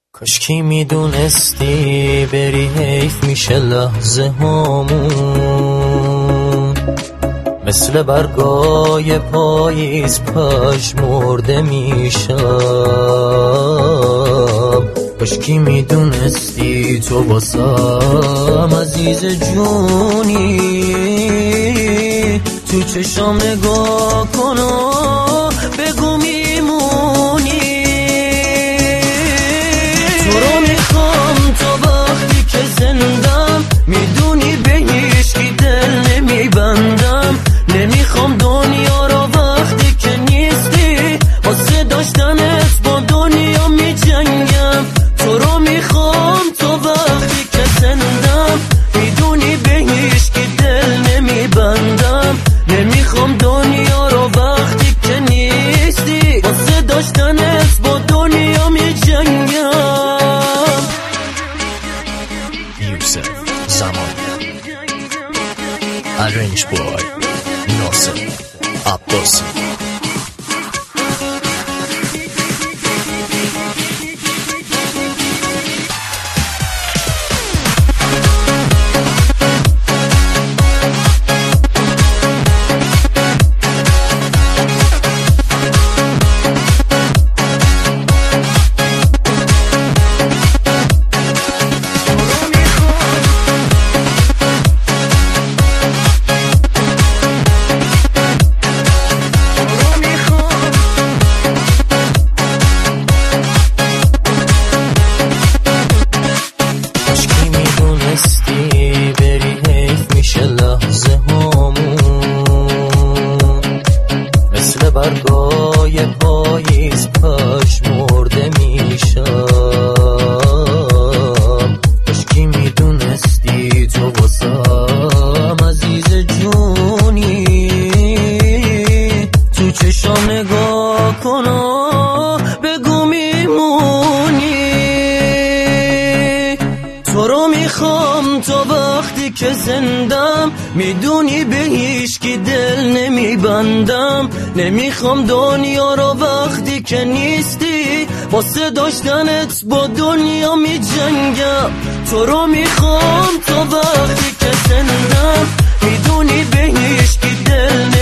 کاشکی میدونستی بری حیف میشه لحظه هامون، مثل برگای پاییز پژمرده میشم. کاشکی میدونستی تو واسم عزیز جونی، تو چشام نگاه کن و بگو میمونی. تو رو میخوام تا وقتی که زندم، میدونی به هیچکی دل نمیبندم. نمیخوام دنیا را وقتی که نیستی، واسه داشتنت با دنیا میجنگم. تو رو میخوام تا وقتی که زندم، میدونی به هیچکی دل نمیبندم. نمیخوام دنیا را وقتی که نیستی، واسه داشتنت با دنیا میجنگم. یوسف زمان Arrange boy ناصر عباسی. بری حیف میشه لحظه هامون، مثل برگای پاییز پژمرده میشم. کاشکی میدونستی تو واسم عزیز جونی، تو چشام نگاه کن و بگو میمونی. تو رو میخوام تا وقتی که زندم، میدونی به هیچکی دل نمیبندم. نمیخوام دنیا را وقتی که نیستی، واسه داشتنت با دنیا میجنگم. تو رو میخوام تا وقتی که زندم، میدونی به هیچکی دل